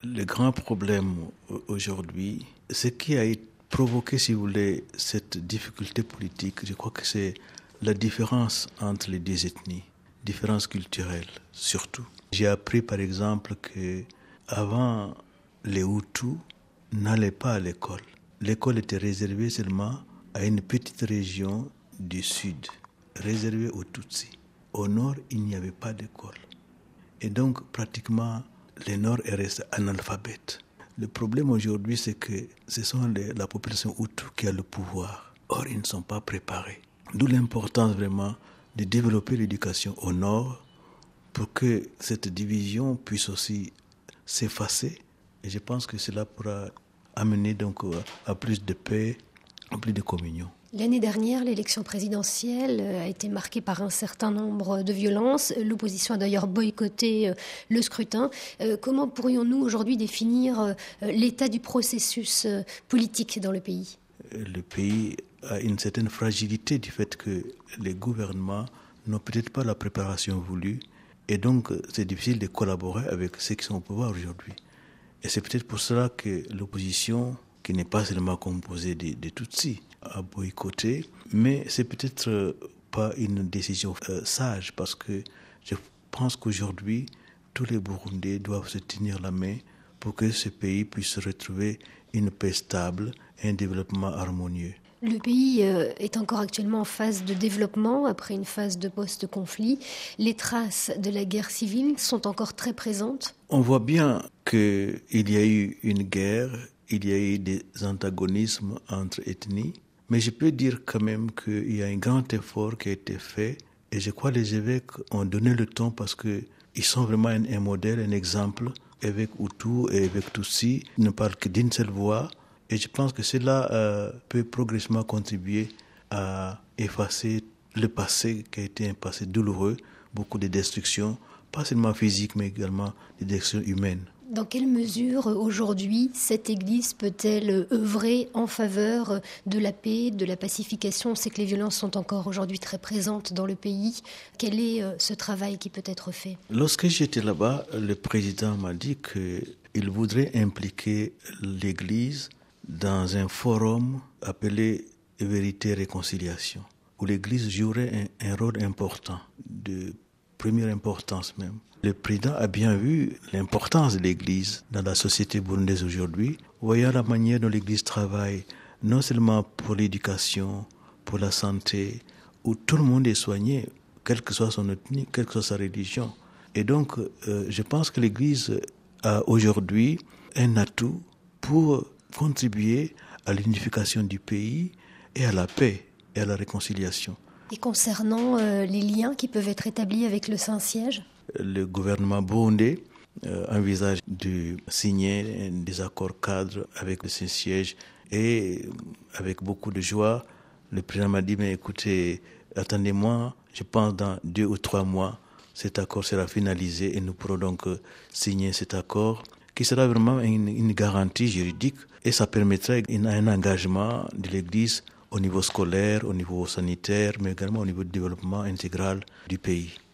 Le grand problème aujourd'hui, ce qui a provoqué, si vous voulez, cette difficulté politique, je crois que c'est la différence entre les deux ethnies, différence culturelle surtout. J'ai appris par exemple que avant les Hutus n'allaient pas à l'école. L'école était réservée seulement à une petite région du sud, réservée aux Tutsis. Au nord, il n'y avait pas d'école. Et donc, pratiquement, les Nord est resté analphabète. Le problème aujourd'hui, c'est que ce sont la population Hutu qui a le pouvoir. Or, ils ne sont pas préparés. D'où l'importance vraiment de développer l'éducation au Nord pour que cette division puisse aussi s'effacer. Et je pense que cela pourra amener donc à plus de paix, à plus de communion. L'année dernière, l'élection présidentielle a été marquée par un certain nombre de violences. L'opposition a d'ailleurs boycotté le scrutin. Comment pourrions-nous aujourd'hui définir l'état du processus politique dans le pays ? Le pays a une certaine fragilité du fait que les gouvernements n'ont peut-être pas la préparation voulue. Et donc, c'est difficile de collaborer avec ceux qui sont au pouvoir aujourd'hui. Et c'est peut-être pour cela que l'opposition, qui n'est pas seulement composée de Tutsis, a boycotté, mais c'est peut-être pas une décision sage parce que je pense qu'aujourd'hui, tous les Burundais doivent se tenir la main pour que ce pays puisse retrouver une paix stable et un développement harmonieux. Le pays est encore actuellement en phase de développement après une phase de post-conflit. Les traces de la guerre civile sont encore très présentes. On voit bien qu'il y a eu une guerre, il y a eu des antagonismes entre ethnies. Mais je peux dire quand même qu'il y a un grand effort qui a été fait et je crois que les évêques ont donné le ton parce qu'ils sont vraiment un modèle, un exemple. Évêque Hutu et évêque Tutsi ne parlent que d'une seule voix et je pense que cela peut progressivement contribuer à effacer le passé qui a été un passé douloureux, beaucoup de destructions, pas seulement physiques mais également des destructions humaines. Dans quelle mesure, aujourd'hui, cette Église peut-elle œuvrer en faveur de la paix, de la pacification ? On sait que les violences sont encore aujourd'hui très présentes dans le pays. Quel est ce travail qui peut être fait ? Lorsque j'étais là-bas, le président m'a dit qu'il voudrait impliquer l'Église dans un forum appelé Vérité et Réconciliation, où l'Église jouerait un rôle important, de première importance même. Le président a bien vu l'importance de l'Église dans la société burundaise aujourd'hui, voyant la manière dont l'Église travaille, non seulement pour l'éducation, pour la santé, où tout le monde est soigné, quelle que soit son ethnie, quelle que soit sa religion. Et donc, je pense que l'Église a aujourd'hui un atout pour contribuer à l'unification du pays et à la paix et à la réconciliation. Et concernant les liens qui peuvent être établis avec le Saint-Siège ? Le gouvernement burundais envisage de signer des accords cadres avec le Saint-Siège et avec beaucoup de joie, le président m'a dit, mais écoutez, attendez-moi, je pense dans 2 ou 3 mois, cet accord sera finalisé et nous pourrons donc signer cet accord qui sera vraiment une garantie juridique et ça permettra un engagement de l'Église au niveau scolaire, au niveau sanitaire, mais également au niveau du développement intégral du pays.